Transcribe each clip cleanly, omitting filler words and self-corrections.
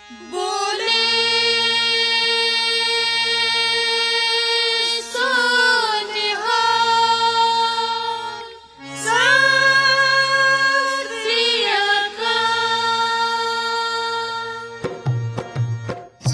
बोले सो निहाल सत श्री अकाल।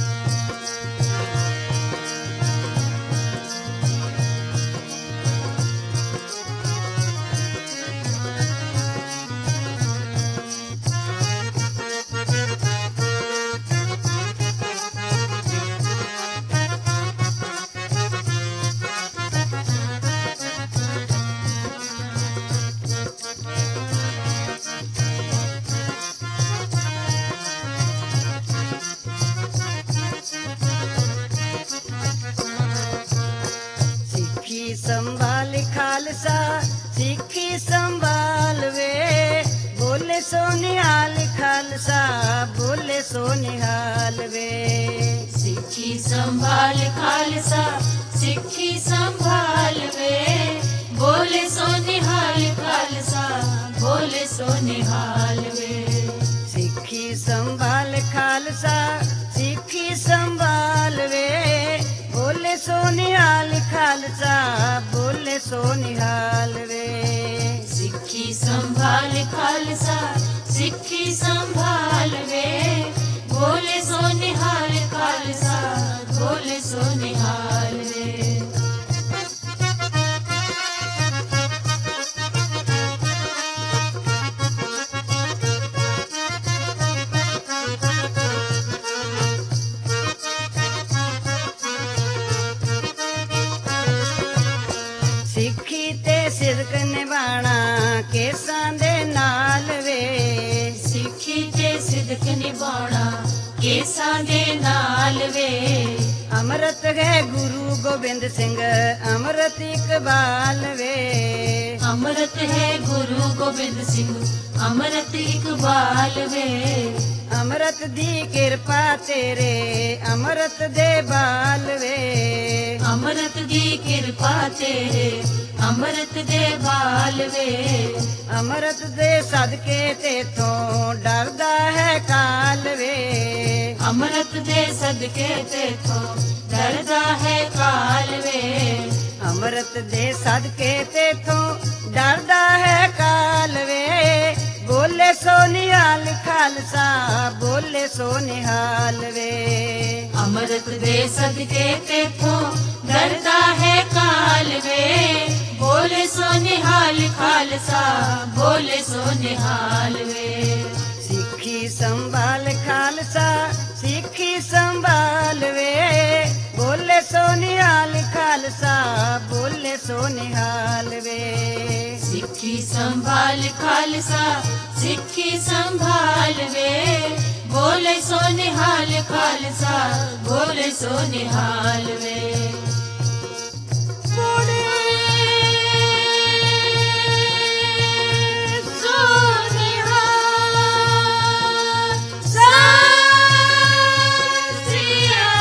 सिक्खी संभाल खालसा सिक्खी संभाल वे बोले सो निहाल खालसा बोले सो निहाल वे। सिक्खी संभाल खालसा सिक्खी संभाल वे बोले सो निहाल खालसा बोले सो निहाल वे। सिक्खी संभाल खालसा सिक्खी संभाल वे बोले सो निहाल खालसा बोले सो निहाल वे। सिक्खी संभाल खालसा सिक्खी संभाल वे बोले सो निहाल खालसा बोले सो निहाल वे। सिक्खी ते सिदक निभाना केसां दे नाल वे। सिक्खी ते सिदक निभाना केसां दे नाल वे। अमृत है गुरु गोबिंद सिंह अमृत इकबाल वे। अमृत है गुरु गोबिंद सिंह अमृत इकबाल वे। अमृत दी किरपा तेरे अमृत दे बाल वे। अमृत दी किरपा तेरे अमृत दे बाल वे। अमृत दे सदके तेथों डरदा है काल वे। अमृत दे सदके तेथों डरदा है काल वे। अमृत दे सदके तेथों डरदा है काल वे। बोले सो निहाल खालसा बोले सो निहाल वे। अमृत दे सदके तेथों डरदा है काल वे। बोले सो निहाल खालसा बोले सो निहाल वे। सिक्खी संभाल खालसा सिक्खी संभाल वे बोले सो निहाल खालसा बोले सो निहाल वे। सिक्खी संभाल खालसा सिक्खी संभाल वे बोले सो निहाल खालसा बोले सो निहाल वे। बोले सो निहाल सत श्री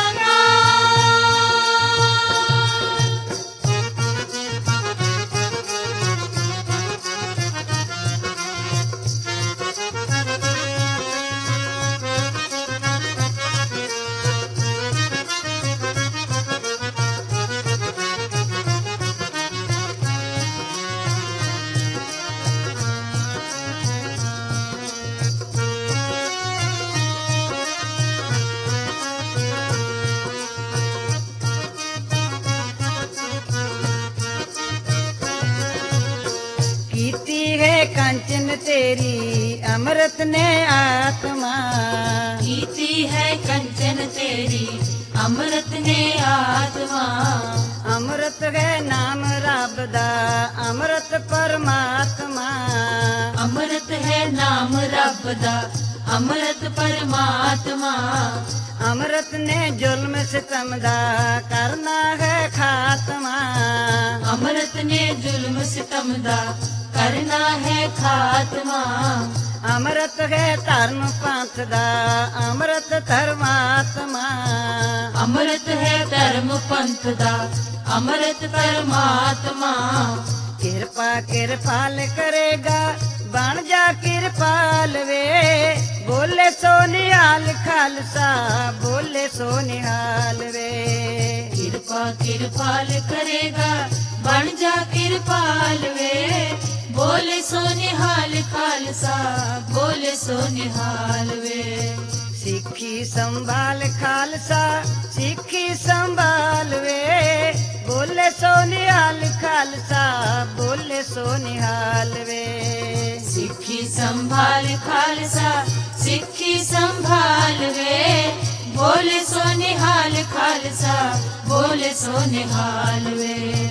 कीती है कंचन तेरी अमृत ने आत्मा। कीती है कंचन तेरी अमृत ने आत्मा। अमृत है नाम रब दा अमृत परमात्मा। अमृत है नाम रब दा अमृत परमात्मा। अमृत ने जुल्म सितम दा करना है खात्मा। अमृत ने जुल्म सितम दा करना है खात्मा। अमृत है धर्म पंथ दा अमृत धर्मात्मा। अमृत है धर्म पंथ दा अमृत परमात्मा। किरपा किरपाल करेगा बन जा किरपाल वे बोले सो निहाल ਨਿਹਾਲ ਖਾਲਸਾ ਬੋਲੇ ਸੋ ਨਿਹਾਲ ਵੇ। ਕਿਰਪਾ ਕਿਰਪਾਲ ਕਰੇਗਾ ਬਣ ਜਾ ਕਿਰਪਾਲ ਵੇ। ਬੋਲੇ ਸੋ ਨਿਹਾਲ ਖਾਲਸਾ ਬੋਲੇ ਸੋ ਨਿਹਾਲ ਵੇ। ਸਿੱਖੀ ਸੰਭਾਲ ਖਾਲਸਾ ਸਿੱਖੀ ਸੰਭਾਲ ਵੇ। ਬੋਲੇ ਸੋ ਨਿਹਾਲ ਖਾਲਸਾ ਬੋਲੇ ਸੋ ਨਿਹਾਲ ਵੇ। ਸਿੱਖੀ ਸੰਭਾਲ ਖਾਲਸਾ ਸਿੱਖੀ ਸੰਭਾਲ ਵੇ। ਬੋਲੇ ਸੋ ਨਿਹਾਲ ਖਾਲਸਾ ਬੋਲੇ ਸੋ ਨਿਹਾਲ ਵੇ।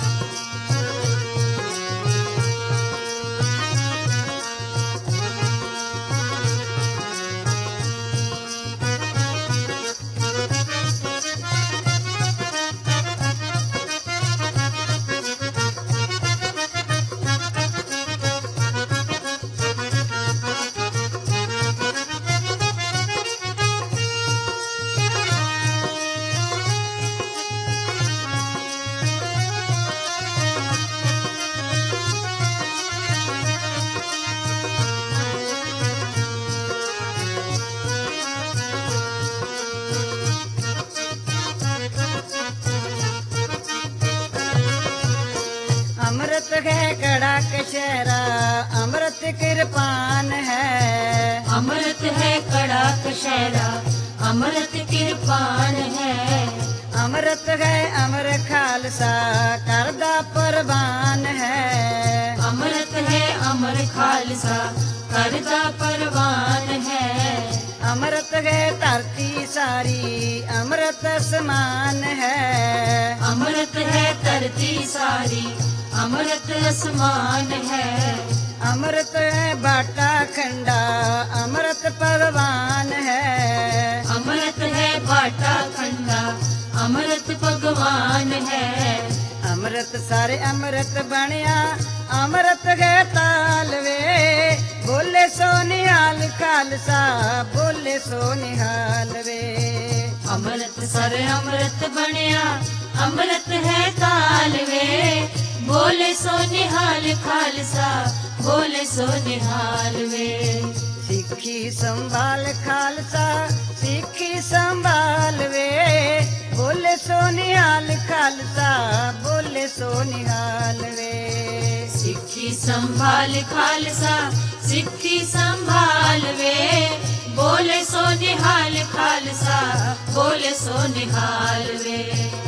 अमृत है कड़ा कशहरा अमृत कृपान है। अमृत है कड़ा कशहरा अमृत किरपान है। अमृत है अमर खालसा करदा परवान है। अमृत है अमर खालसा करदा परवान है। अमृत है धरती सारी अमृत समान है। अमृत है धरती सारी अमृत आसमान है। अमृत है बाटा खंडा अमृत परवान है। अमृत है बाटा खंडा अमृत भगवान है। अमृत सारे अमृत बनिया अमृत है तालवे। बोले सो निहाल खालसा बोले सो निहाल वे। अमृत सर अमृत बनिया अमृत है तालवे। बोले सो निहाल खालसा बोले सो निहाल वे। सिक्खी संभाल खालसा सिक्खी संभाल वे। बोले सो निहाल खालसा बोले सो निहाल वे। सिक्खी संभाल खालसा सिक्खी संभाल वे। बोले सो निहाल खालसा बोले सो निहाल वे।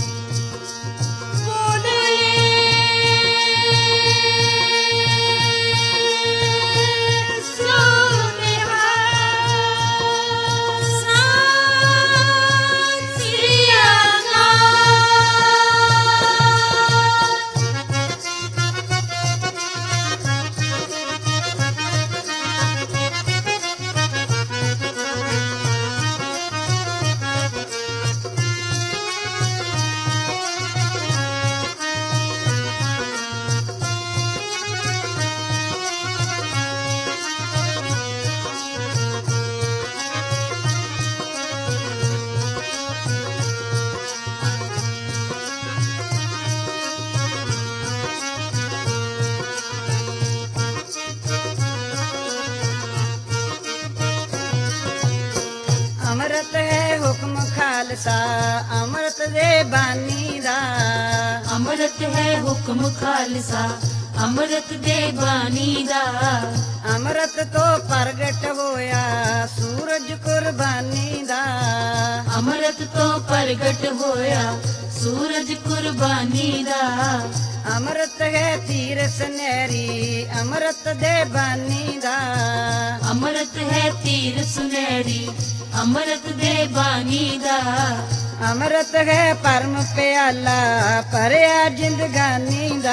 अमृत है हुक्म खालसा अमृत दे बानी दा। अमृत है हुक्म खालसा अमृत दे बानी दा। अमृत तो प्रगट होया सूरज कुर्बानी दा। अमृत तो प्रगट होया सूरज कुर्बानी दा। अमृत है तीर सुनहरी अमृत दे बानी दा। अमृत है तीर सुनहरी अमृत दे बानी दा। अमृत है परम प्याला भरिया जिंदगानी दा।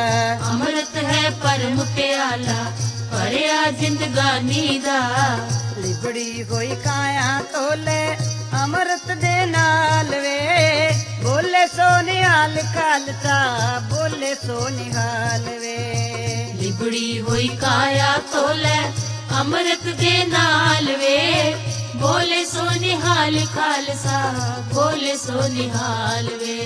अमृत है परम प्याला भरिया जिंदगानी दा। लिबड़ी होई काया तोले अमृत दे नाल वे। बोले सो निहाल खालसा बोले सो निहाल वे। लिबड़ी हुई काया तोले अमृत दे नाल वे। बोले सो निहाल खालसा बोले सो निहाल वे।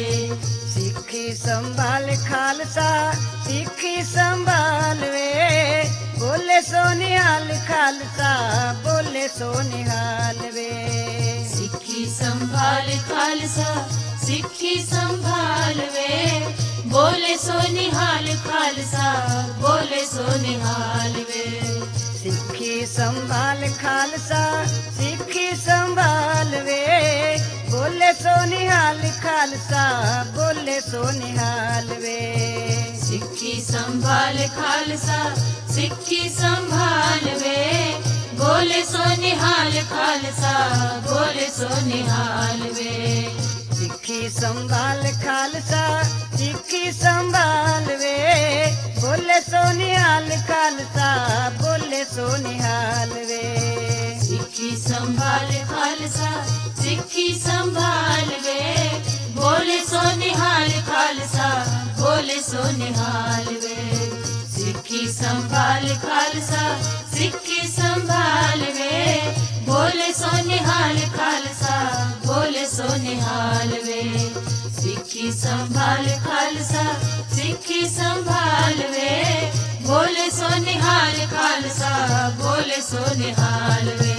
सिक्खी संभाल खालसा सिक्खी संभाल वे। बोले सो निहाल खालसा बोले सो निहाल वे सिक्खी संभाल खालसा सिक्खी संभाल वे बोले सो निहाल खालसा बोले सो निहाल वे सिक्खी संभाल खालसा सिक्खी संभाल वे बोले सो निहाल खालसा बोले सो निहाल वे सिक्खी संभाल खालसा सिक्खी संभाल वे बोले सो निहाल खालसा बोले सो निहाल वे सिक्खी संभाल खालसा सिक्खी संभाल वे बोले सो निहाल खालसा बोले सो निहाल वे सिक्खी संभाल खालसा सिक्खी संभाल वे बोले सो निहाल खालसा बोले सो निहाल वे सिक्खी संभाल खालसा सिक्खी संभाल वे बोले सो निहाल खालसा बोले सो निहाल वे सिक्खी संभाल खालसा सिक्खी संभाल वे बोले सो निहाल खालसा बोले सो निहाल वे